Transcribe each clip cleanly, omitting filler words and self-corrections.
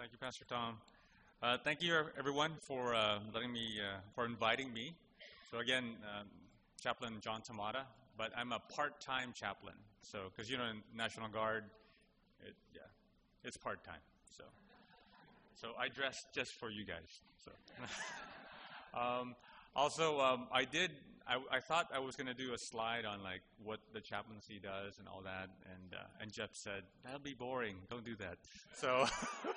Thank you, Pastor Tom. Thank you, everyone, for for inviting me. So again, Chaplain John Tamada, but I'm a part-time chaplain. So, because in National Guard, it's part-time. So I dress just for you guys. So, I thought I was going to do a slide on like what the chaplaincy does and all that, and Jeff said that'll be boring. Don't do that. So.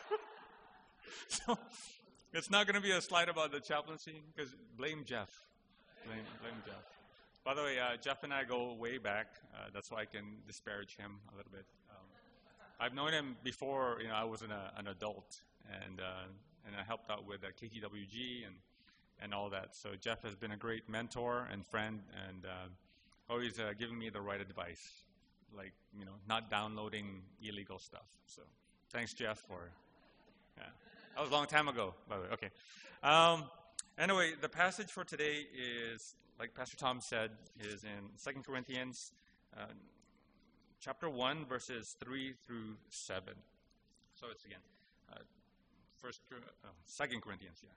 So it's not going to be a slide about the chaplaincy because blame Jeff. Blame Jeff. By the way, Jeff and I go way back. That's why I can disparage him a little bit. I've known him before. I was an adult, and I helped out with KTWG and all that. So Jeff has been a great mentor and friend, and always giving me the right advice, like not downloading illegal stuff. So thanks, Jeff, for. Yeah. That was a long time ago, by the way. Okay. Anyway, the passage for today is, like Pastor Tom said, is in 2 Corinthians chapter 1, verses 3 through 7. So it's again, 2 Corinthians, yeah.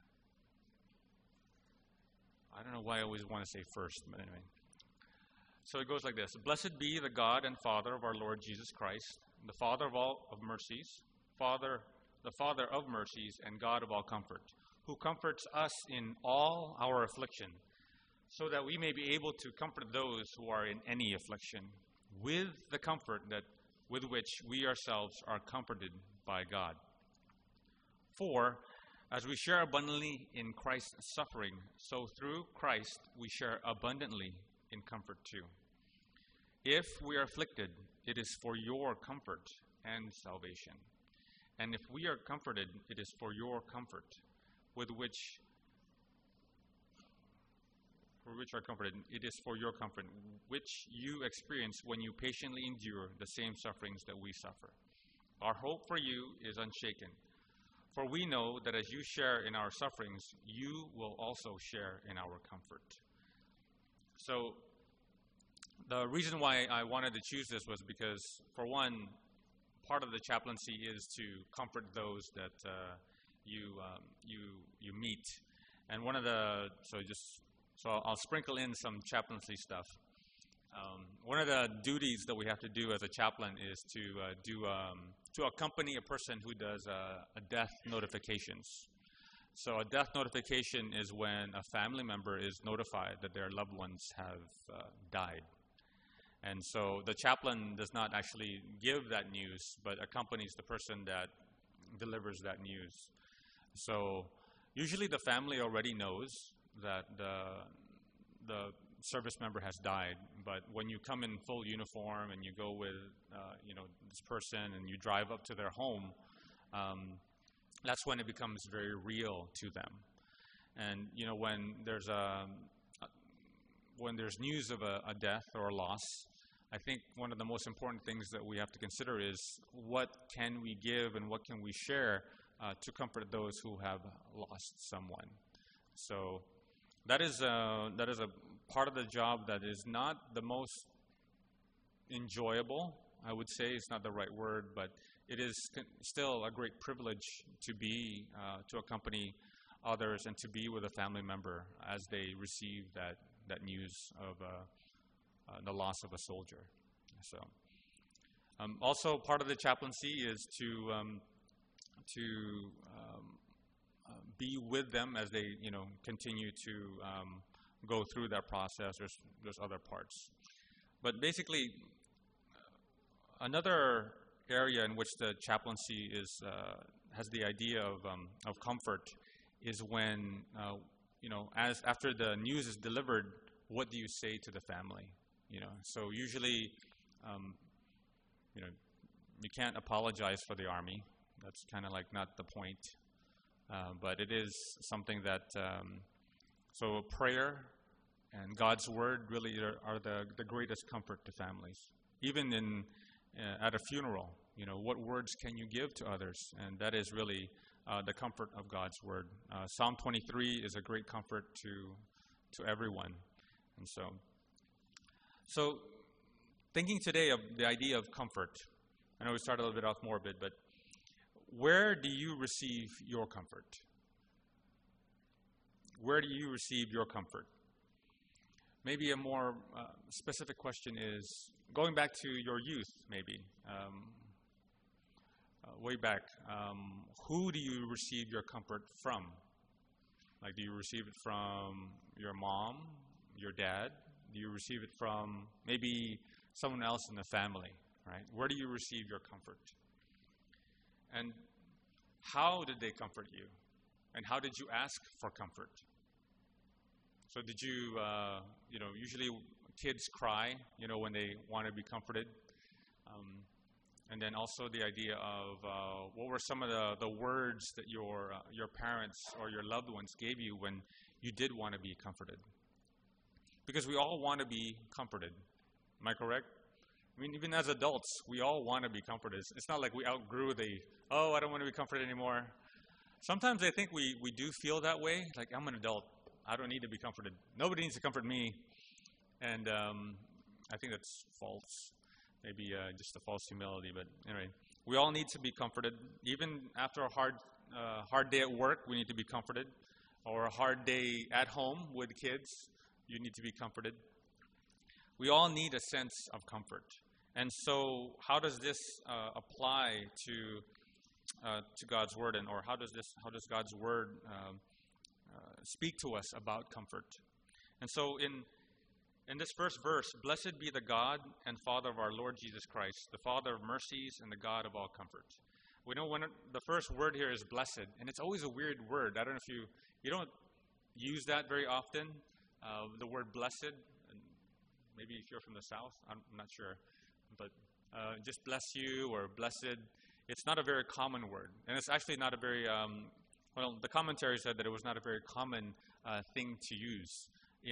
I don't know why I always want to say first, but anyway. So it goes like this. Blessed be the God and Father of our Lord Jesus Christ, the Father of all of mercies, the Father of mercies and God of all comfort, who comforts us in all our affliction, so that we may be able to comfort those who are in any affliction, with the comfort with which we ourselves are comforted by God. For, as we share abundantly in Christ's suffering, so through Christ we share abundantly in comfort too. If we are afflicted, it is for your comfort and salvation. And if we are comforted, it is for your comfort, with which are comforted. It is for your comfort, which you experience when you patiently endure the same sufferings that we suffer. Our hope for you is unshaken, for we know that as you share in our sufferings, you will also share in our comfort. So, the reason why I wanted to choose this was because, for one, part of the chaplaincy is to comfort those that you meet, and so I'll sprinkle in some chaplaincy stuff. One of the duties that we have to do as a chaplain is to accompany a person who does a death notifications. So a death notification is when a family member is notified that their loved ones have died. And so the chaplain does not actually give that news, but accompanies the person that delivers that news. So usually the family already knows that the service member has died, but when you come in full uniform and you go with this person and you drive up to their home, that's when it becomes very real to them. And when there's news of a death or a loss, I think one of the most important things that we have to consider is what can we give and what can we share to comfort those who have lost someone. So that is a part of the job that is not the most enjoyable. I would say it's not the right word, but it is still a great privilege to accompany others and to be with a family member as they receive that news of the loss of a soldier. So, also part of the chaplaincy is to be with them as they continue to go through that process. There's other parts, but basically, another area in which the chaplaincy has the idea of comfort is when after the news is delivered, what do you say to the family? So usually, you can't apologize for the Army. That's kind of like not the point. But it is something that, so prayer and God's Word really are the greatest comfort to families. Even at a funeral, what words can you give to others? And that is really the comfort of God's Word. Psalm 23 is a great comfort to everyone. And so thinking today of the idea of comfort, I know we started a little bit off morbid, but where do you receive your comfort? Where do you receive your comfort? Maybe a more specific question is, going back to your youth, maybe, way back, who do you receive your comfort from? Like, do you receive it from your mom, your dad? Do you receive it from maybe someone else in the family, right? Where do you receive your comfort? And how did they comfort you? And how did you ask for comfort? So did you, usually kids cry, when they want to be comforted. And then also the idea of what were some of the words that your parents or your loved ones gave you when you did want to be comforted? Because we all want to be comforted. Am I correct? I mean, even as adults, we all want to be comforted. It's not like we outgrew I don't want to be comforted anymore. Sometimes I think we do feel that way. Like, I'm an adult. I don't need to be comforted. Nobody needs to comfort me. And I think that's false. Maybe just a false humility. But anyway, we all need to be comforted. Even after a hard day at work, we need to be comforted. Or a hard day at home with kids, you need to be comforted. We all need a sense of comfort. And so how does this apply to God's Word? Or how does God's Word speak to us about comfort? And so in this first verse, blessed be the God and Father of our Lord Jesus Christ, the Father of mercies and the God of all comfort. We know when the first word here is blessed, and it's always a weird word. I don't know if you don't use that very often, the word blessed. And maybe if you're from the South, I'm not sure. But just bless you or blessed, it's not a very common word. And it's actually not a very, the commentary said that it was not a very common thing to use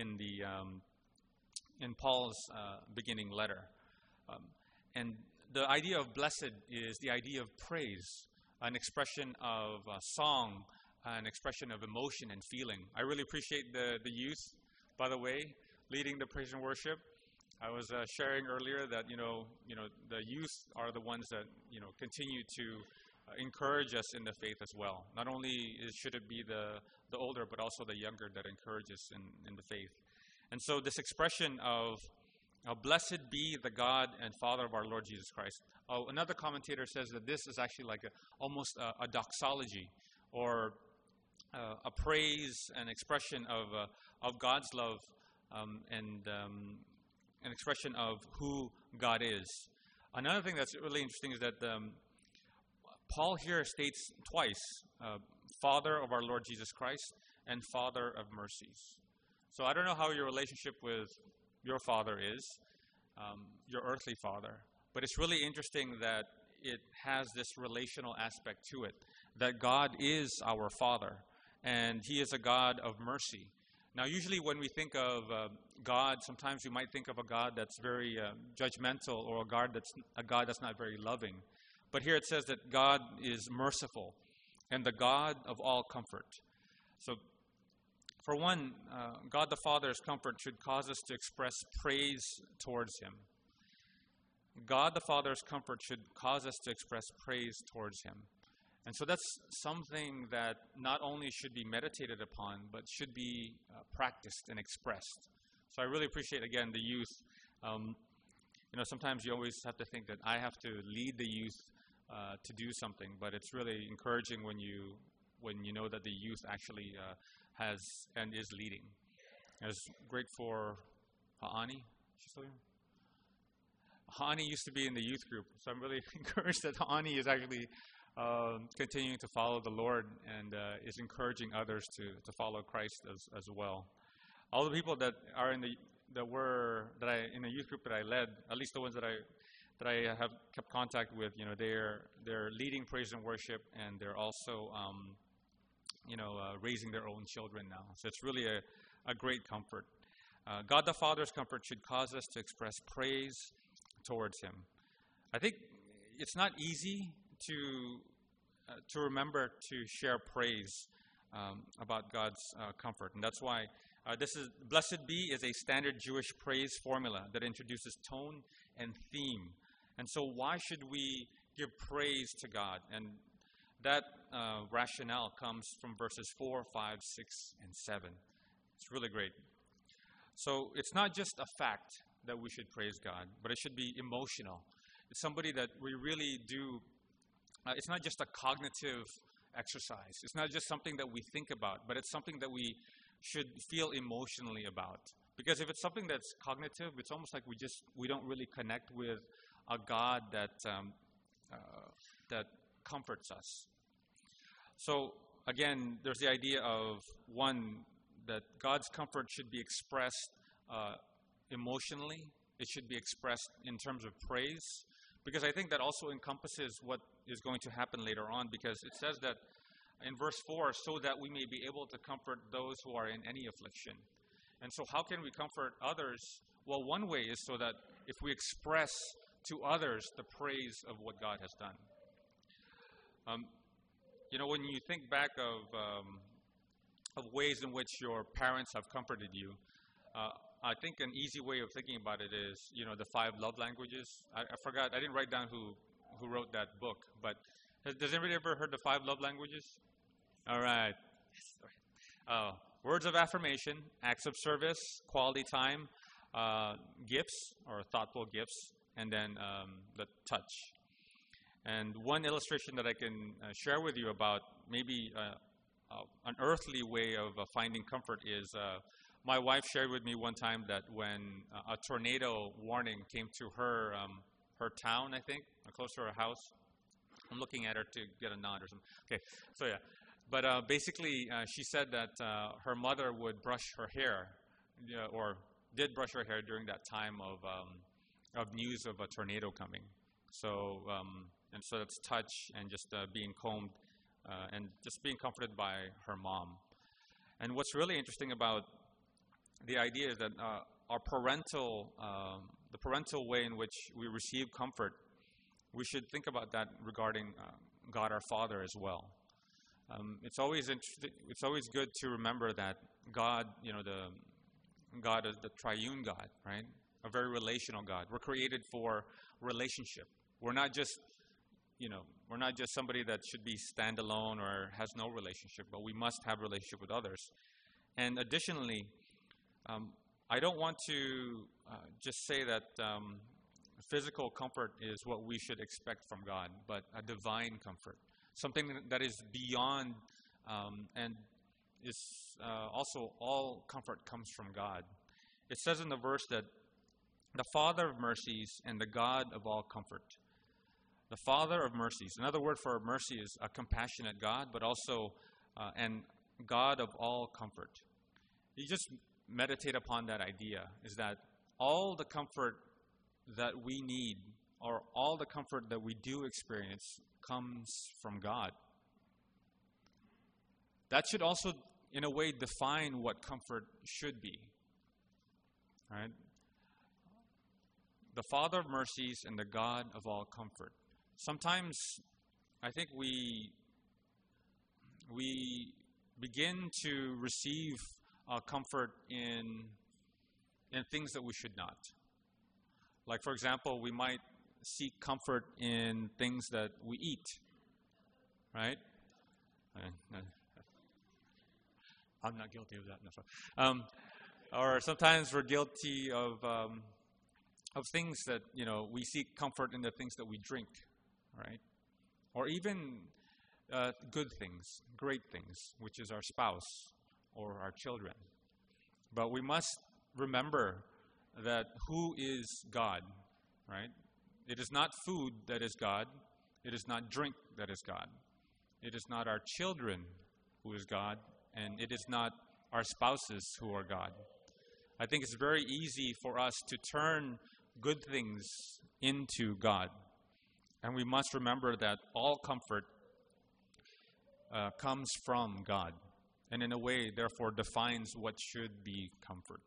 in Paul's beginning letter. And the idea of blessed is the idea of praise, an expression of song, an expression of emotion and feeling. I really appreciate the youth, by the way, leading the praise and worship. I was sharing earlier that, the youth are the ones that, continue to encourage us in the faith as well. Not only should it be the older, but also the younger that encourage us in the faith. And so this expression of blessed be the God and Father of our Lord Jesus Christ. Another commentator says that this is actually like almost a doxology, or a praise, an expression of God's love, and an expression of who God is. Another thing that's really interesting is that Paul here states twice, Father of our Lord Jesus Christ and Father of mercies. So I don't know how your relationship with your father is, your earthly father, but it's really interesting that it has this relational aspect to it, that God is our Father, and He is a God of mercy. Now, usually when we think of God, sometimes we might think of a God that's very judgmental, or a God that's not very loving. But here it says that God is merciful and the God of all comfort. So, for one, God the Father's comfort should cause us to express praise towards Him. God the Father's comfort should cause us to express praise towards Him. And so that's something that not only should be meditated upon, but should be practiced and expressed. So I really appreciate, again, the youth. Sometimes you always have to think that I have to lead the youth to do something, but it's really encouraging when you know that the youth actually has and is leading. It's great for Ha'ani. She's still here? Ha'ani used to be in the youth group, so I'm really encouraged that Ha'ani is actually continuing to follow the Lord and is encouraging others to follow Christ as well. All the people that are in the youth group that I led, at least the ones that I have kept contact with, they're leading praise and worship, and they're also raising their own children now. So it's really a great comfort. God the Father's comfort should cause us to express praise towards Him. I think it's not easy to remember to share praise about God's comfort, and that's why blessed be is a standard Jewish praise formula that introduces tone and theme. And so why should we give praise to God? And that rationale comes from verses 4, 5, 6, and 7. It's really great. So it's not just a fact that we should praise God, but it should be emotional. It's somebody that we really do. It's not just a cognitive exercise. It's not just something that we think about, but it's something that we should feel emotionally about. Because if it's something that's cognitive, it's almost like we don't really connect with a God that comforts us. So again, there's the idea of one, that God's comfort should be expressed emotionally. It should be expressed in terms of praise, because I think that also encompasses what is going to happen later on, because it says that in verse 4, so that we may be able to comfort those who are in any affliction. And so how can we comfort others? Well, one way is so that if we express to others the praise of what God has done. When you think back of ways in which your parents have comforted you, I think an easy way of thinking about it is, the 5 love languages. I forgot, I didn't write down who wrote that book, but does anybody ever heard the 5 love languages? All right. Words of affirmation, acts of service, quality time, gifts or thoughtful gifts, and then the touch. And one illustration that I can share with you about maybe an earthly way of finding comfort is my wife shared with me one time that when a tornado warning came to her town, I think, close to her house. I'm looking at her to get a nod or something. Okay, so yeah. But basically, she said that her mother would brush her hair, or did brush her hair during that time of news of a tornado coming. So that's touch and just being combed and just being comforted by her mom. And what's really interesting about the idea is that the parental way in which we receive comfort, we should think about that regarding God our Father as well. It's always interesting. It's always good to remember that God, God is the triune God, right? A very relational God. We're created for relationship. We're not just somebody that should be standalone or has no relationship, but we must have relationship with others. And additionally, I don't want to just say that physical comfort is what we should expect from God, but a divine comfort. Something that is beyond and is also all comfort comes from God. It says in the verse that the Father of mercies and the God of all comfort. The Father of mercies. Another word for mercy is a compassionate God, but also and God of all comfort. You just meditate upon that idea, is that all the comfort that we need, or all the comfort that we do experience, comes from God. That should also, in a way, define what comfort should be. Right? The Father of mercies and the God of all comfort. Sometimes I think we begin to receive comfort in things that we should not. Like, for example, we might seek comfort in things that we eat, right? I'm not guilty of that. No, or sometimes we're guilty of things that, we seek comfort in the things that we drink, right? Or even good things, great things, which is our spouse or our children. But we must remember that who is God, right? It is not food that is God. It is not drink that is God. It is not our children who is God, and it is not our spouses who are God. I think it's very easy for us to turn good things into God. And we must remember that all comfort comes from God, and in a way, therefore, defines what should be comfort.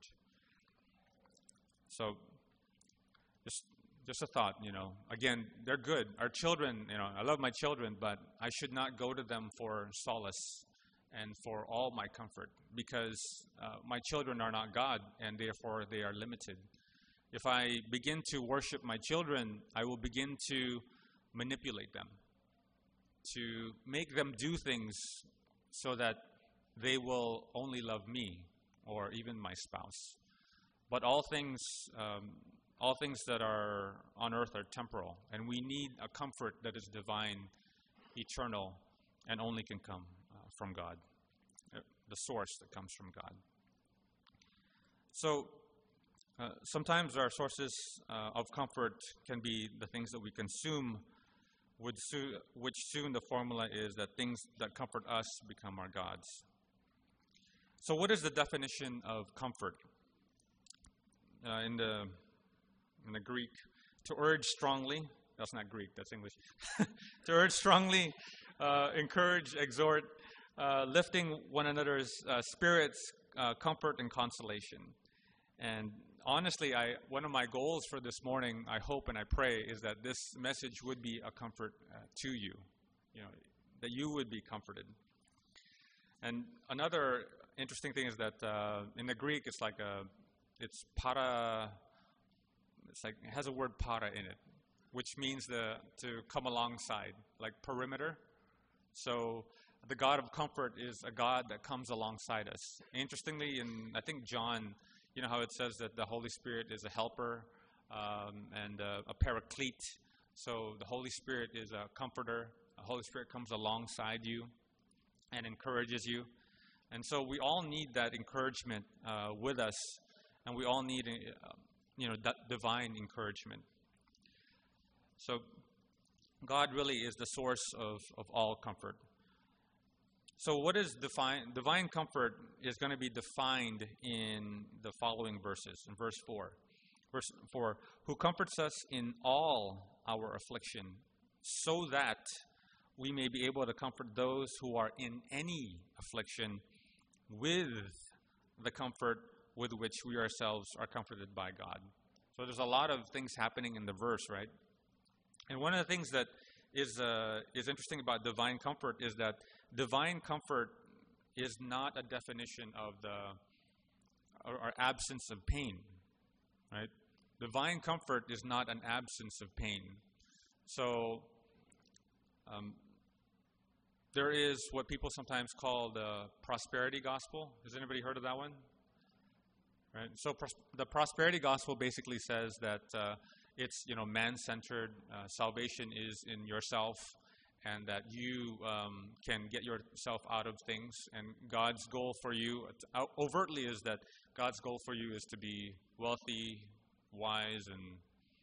So, just a thought, Again, they're good. Our children, I love my children, but I should not go to them for solace and for all my comfort, because my children are not God, and therefore they are limited. If I begin to worship my children, I will begin to manipulate them. to make them do things so that they will only love me or even my spouse. But all things that are on earth are temporal, and we need a comfort that is divine, eternal, and only can come from God, the source that comes from God. So sometimes our sources of comfort can be the things that we consume, which soon the formula is that things that comfort us become our gods. So what is the definition of comfort? In the Greek, to urge strongly, that's not Greek, that's English. To urge strongly, encourage, exhort, lifting one another's spirits, comfort, and consolation. And honestly, one of my goals for this morning, I hope and I pray, is that this message would be a comfort to you, that you would be comforted. And another interesting thing is that in the Greek, it's para. It has a word para in it, which means to come alongside, like perimeter. So the God of comfort is a God that comes alongside us. Interestingly, in I think John, how it says that the Holy Spirit is a helper and a paraclete. So the Holy Spirit is a comforter. The Holy Spirit comes alongside you and encourages you. And so we all need that encouragement with us, and we all need that divine encouragement. So God really is the source of all comfort. So what is divine comfort is going to be defined in the following verses. In verse 4. Verse 4, who comforts us in all our affliction, so that we may be able to comfort those who are in any affliction with the comfort with which we ourselves are comforted by God. So there's a lot of things happening in the verse, right? And one of the things that is interesting about divine comfort is that divine comfort is not a definition of or absence of pain, right? Divine comfort is not an absence of pain. So there is what people sometimes call the prosperity gospel. Has anybody heard of that one? Right. So the prosperity gospel basically says that it's man-centered. Salvation is in yourself, and that you can get yourself out of things. And God's goal for you, overtly, is that God's goal for you is to be wealthy, wise, and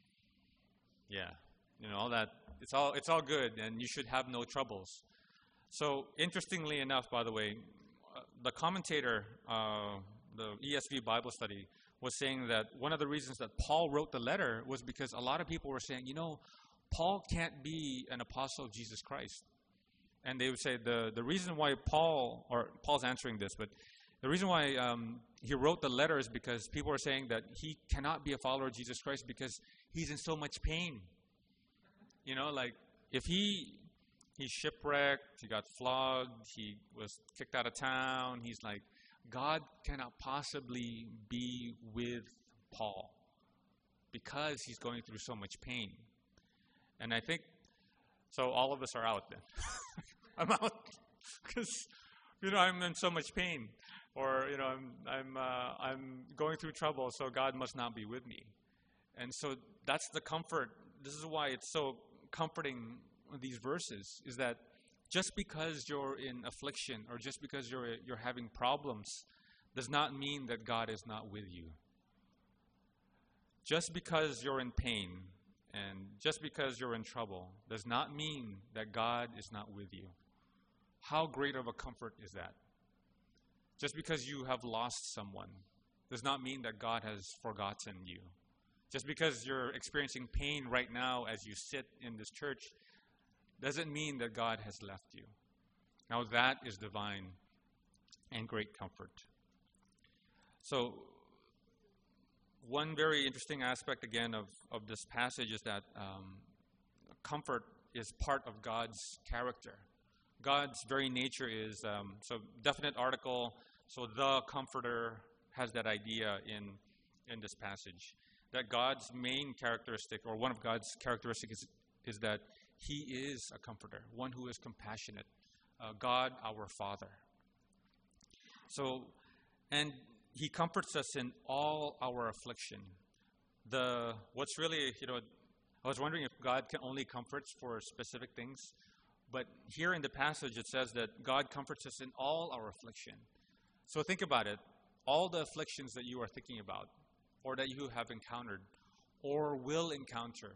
all that. It's all good, and you should have no troubles. So interestingly enough, by the way, the commentator, the ESV Bible study, was saying that one of the reasons that Paul wrote the letter was because a lot of people were saying, Paul can't be an apostle of Jesus Christ. And they would say the reason why Paul's answering this, but the reason why he wrote the letter is because people are saying that he cannot be a follower of Jesus Christ because he's in so much pain. If he's shipwrecked, he got flogged, he was kicked out of town, he's like, God cannot possibly be with Paul because he's going through so much pain. And I think, so all of us are out then. I'm out because, I'm in so much pain, or, I'm going through trouble, so God must not be with me. And so that's the comfort. This is why it's so comforting, these verses, is that just because you're in affliction or just because you're having problems does not mean that God is not with you. Just because you're in pain and just because you're in trouble does not mean that God is not with you. How great of a comfort is that? Just because you have lost someone does not mean that God has forgotten you. Just because you're experiencing pain right now as you sit in this church doesn't mean that God has left you. Now that is divine and great comfort. So one very interesting aspect again of this passage is that comfort is part of God's character. God's very nature is, so definite article, so the comforter has that idea in this passage. That God's main characteristic, or one of God's characteristics, is that He is a comforter, one who is compassionate, God our Father. So, and He comforts us in all our affliction. What's really, I was wondering if God can only comforts for specific things, but here in the passage it says that God comforts us in all our affliction. So think about it. All the afflictions that you are thinking about, or that you have encountered, or will encounter,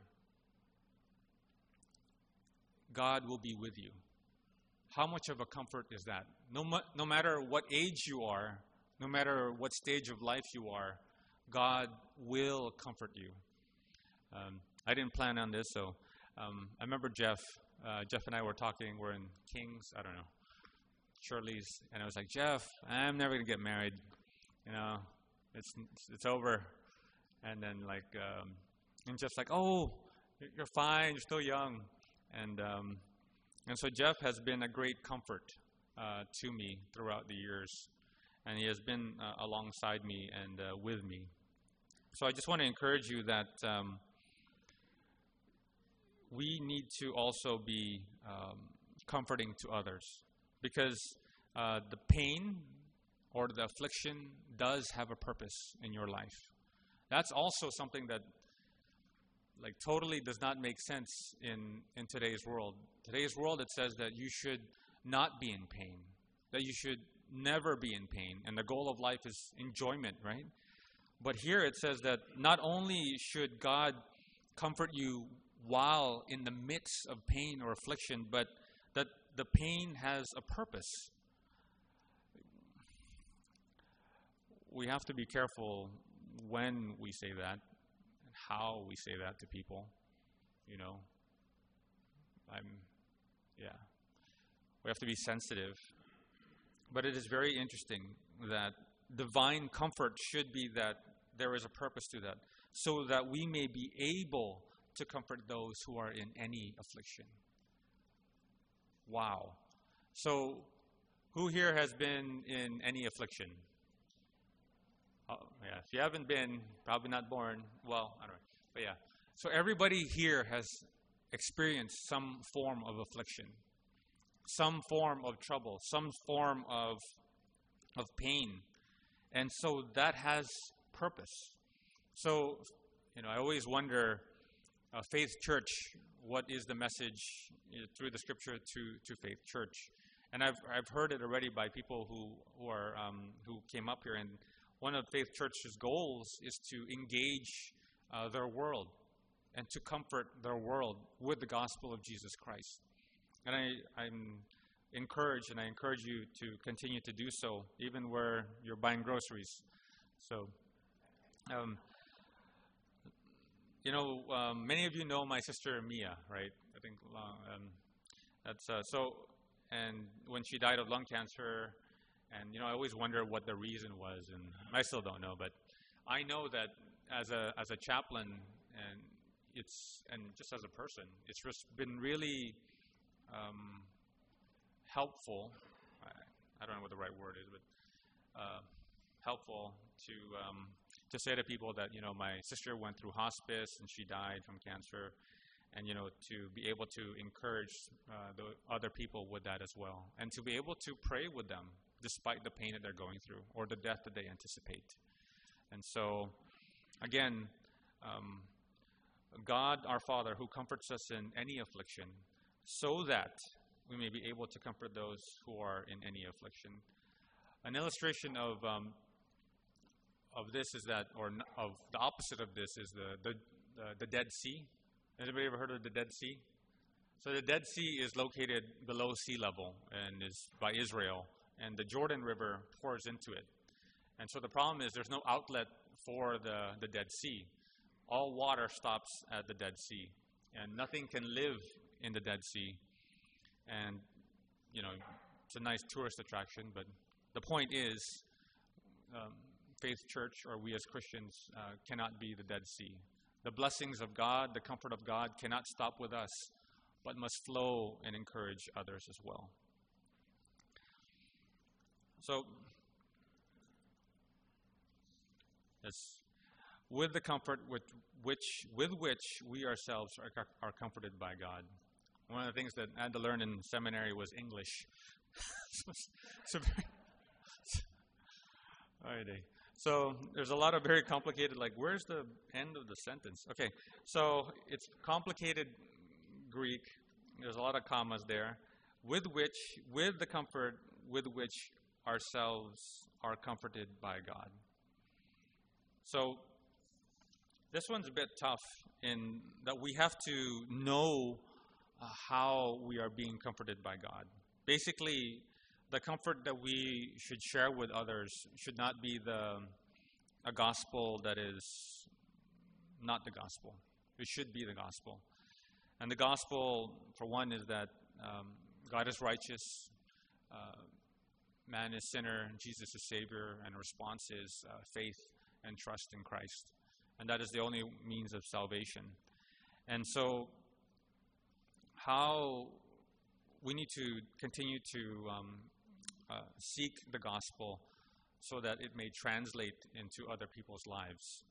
God will be with you. How much of a comfort is that? No matter what age you are, no matter what stage of life you are, God will comfort you. I didn't plan on this, so I remember Jeff and I were talking. We're in Kings, I don't know, Shirley's, and I was like, Jeff, I'm never gonna get married. It's over. And then and Jeff's like, oh, you're fine, you're still young. And so Jeff has been a great comfort to me throughout the years, and he has been alongside me and with me. So I just want to encourage you that we need to also be comforting to others, because the pain or the affliction does have a purpose in your life. That's also something that totally does not make sense in today's world. Today's world, it says that you should not be in pain, that you should never be in pain, and the goal of life is enjoyment, right? But here it says that not only should God comfort you while in the midst of pain or affliction, but that the pain has a purpose. We have to be careful when we say that, and how we say that to people. We have to be sensitive. But it is very interesting that divine comfort should be that there is a purpose to that, so that we may be able to comfort those who are in any affliction. Wow. So, who here has been in any affliction? Oh, yeah. If you haven't been, probably not born. Well, I don't know. But yeah. So everybody here has experienced some form of affliction, some form of trouble, some form of pain. And so that has purpose. So, I always wonder, Faith Church, what is the message through the Scripture to Faith Church? And I've heard it already by people who came up here. And one of Faith Church's goals is to engage their world and to comfort their world with the gospel of Jesus Christ. And I'm encouraged, and I encourage you to continue to do so, even where you're buying groceries. So, many of you know my sister Mia, right? I think that's so. And when she died of lung cancer, and I always wonder what the reason was, and I still don't know. But I know that as a chaplain, and just as a person, it's just been really helpful. I don't know what the right word is, but helpful to say to people that my sister went through hospice and she died from cancer, and to be able to encourage the other people with that as well, and to be able to pray with them despite the pain that they're going through or the death that they anticipate. And so, again, God our Father, who comforts us in any affliction, so that we may be able to comfort those who are in any affliction. An illustration of this is that, or of the opposite of this, is the Dead Sea. Has anybody ever heard of the Dead Sea? So the Dead Sea is located below sea level and is by Israel, and the Jordan River pours into it. And so the problem is there's no outlet for the Dead Sea. All water stops at the Dead Sea, and nothing can live in the Dead Sea. And, it's a nice tourist attraction, but the point is, Faith Church, or we as Christians, cannot be the Dead Sea. The blessings of God, the comfort of God cannot stop with us, but must flow and encourage others as well. So, with the comfort with which we ourselves are comforted by God. One of the things that I had to learn in seminary was English. Alrighty. So there's a lot of very complicated, like, where's the end of the sentence? Okay, so it's complicated Greek. There's a lot of commas there. With the comfort with which ourselves are comforted by God. So this one's a bit tough in that we have to know how we are being comforted by God. Basically, the comfort that we should share with others should not be a gospel that is not the gospel. It should be the gospel. And the gospel, for one, is that God is righteous, man is sinner, Jesus is Savior, and response is faith and trust in Christ. And that is the only means of salvation. And so, how we need to continue to seek the gospel so that it may translate into other people's lives.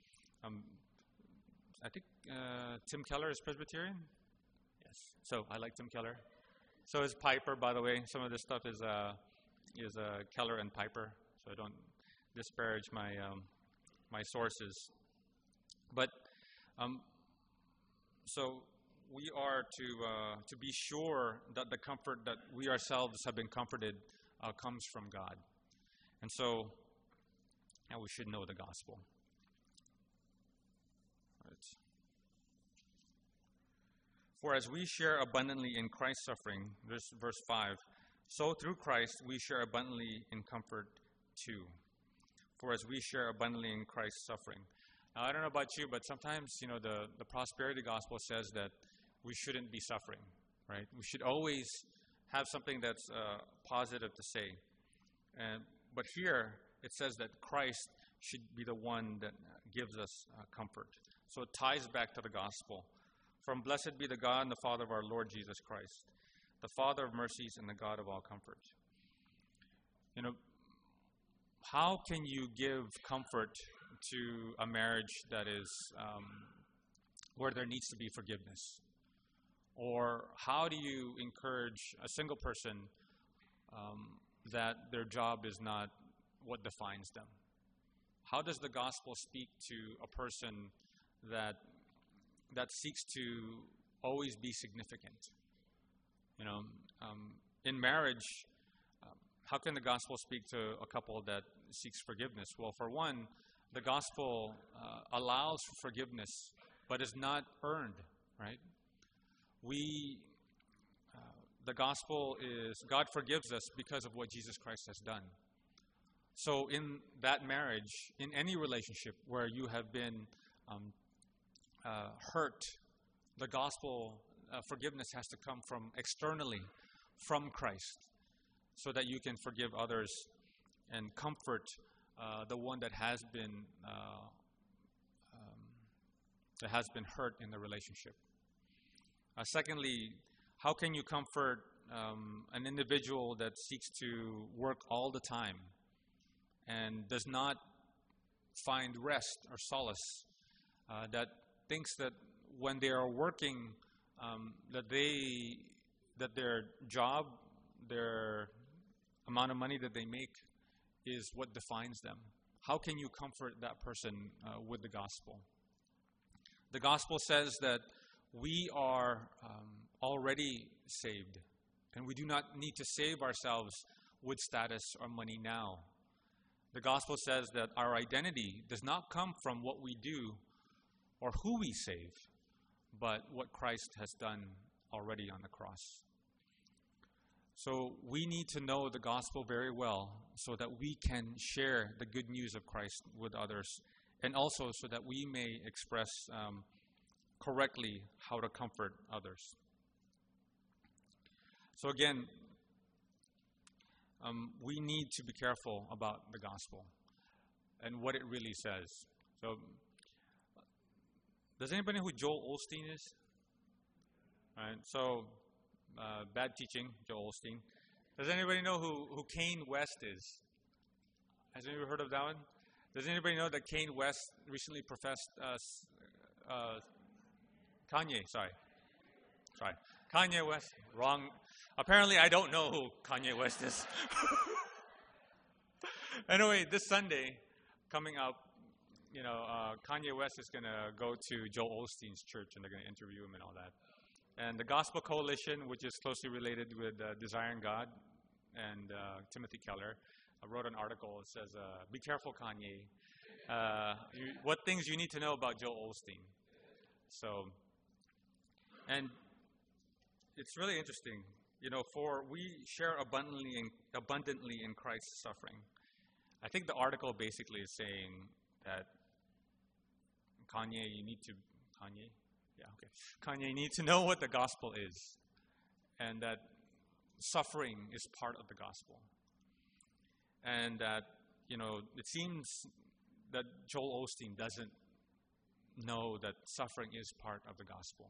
I think Tim Keller is Presbyterian. Yes. So I like Tim Keller. So is Piper, by the way. Some of this stuff is Keller and Piper. So I don't disparage my sources. But so we are to be sure that the comfort that we ourselves have been comforted comes from God. And so now we should know the gospel. Right. For as we share abundantly in Christ's suffering, this verse 5, so through Christ we share abundantly in comfort too. For as we share abundantly in Christ's suffering. Now, I don't know about you, but sometimes, the prosperity gospel says that we shouldn't be suffering, right? We should always have something that's positive to say. But here, it says that Christ should be the one that gives us comfort. So it ties back to the gospel. From blessed be the God and the Father of our Lord Jesus Christ, the Father of mercies and the God of all comfort. How can you give comfort to a marriage that is where there needs to be forgiveness? Or how do you encourage a single person that their job is not what defines them? How does the gospel speak to a person that seeks to always be significant? In marriage, how can the gospel speak to a couple that seeks forgiveness? Well, for one, the gospel allows for forgiveness, but is not earned, right? The gospel is God forgives us because of what Jesus Christ has done. So in that marriage, in any relationship where you have been hurt, the gospel forgiveness has to come from externally, from Christ, so that you can forgive others and comfort the one that has been hurt in the relationship. Secondly, how can you comfort an individual that seeks to work all the time and does not find rest or solace, that thinks that when they are working, that their job, their amount of money that they make is what defines them? How can you comfort that person with the gospel? The gospel says that we are already saved, and we do not need to save ourselves with status or money now. The gospel says that our identity does not come from what we do or who we save, but what Christ has done already on the cross. So we need to know the gospel very well so that we can share the good news of Christ with others, and also so that we may express correctly how to comfort others. So again, we need to be careful about the gospel and what it really says. So, does anybody know who Joel Osteen is? All right, so bad teaching, Joel Osteen. Does anybody know who Kane West is? Has anybody heard of that one? Does anybody know that Kane West recently professed Kanye? Sorry. Kanye West. Wrong. Apparently, I don't know who Kanye West is. Anyway, this Sunday, coming up, Kanye West is going to go to Joel Osteen's church, and they're going to interview him and all that. And the Gospel Coalition, which is closely related with Desiring God and Timothy Keller, wrote an article that says, be careful, Kanye. What things you need to know about Joel Osteen. So, and it's really interesting. For we share abundantly in Christ's suffering. I think the article basically is saying that Kanye, you need to know what the gospel is, and that suffering is part of the gospel, and that it seems that Joel Osteen doesn't know that suffering is part of the gospel.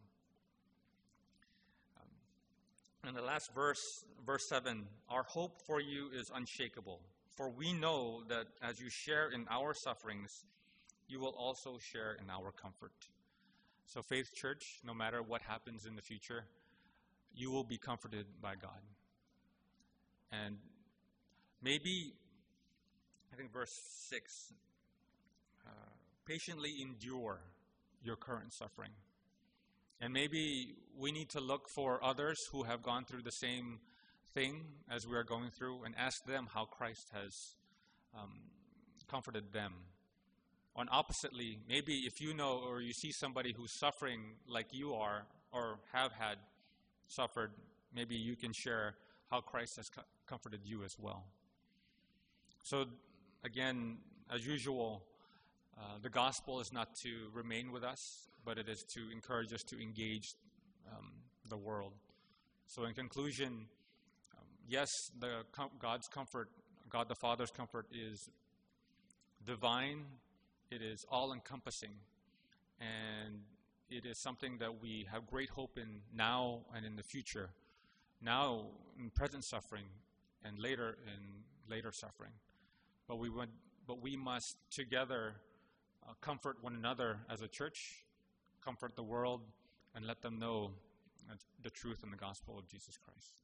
And the last verse 7, our hope for you is unshakable, for we know that as you share in our sufferings, you will also share in our comfort. So Faith Church, no matter what happens in the future, you will be comforted by God. And maybe, I think verse 6, patiently endure your current suffering. And maybe we need to look for others who have gone through the same thing as we are going through and ask them how Christ has comforted them. And oppositely, maybe if you know or you see somebody who's suffering like you are or have had suffered, maybe you can share how Christ has comforted you as well. So again, as usual, the gospel is not to remain with us, but it is to encourage us to engage the world. So in conclusion, yes, God's comfort, God the Father's comfort is divine. It is all-encompassing, and it is something that we have great hope in now and in the future. Now in present suffering, and later in later suffering. But we must together comfort one another as a church, comfort the world, and let them know the truth in the gospel of Jesus Christ.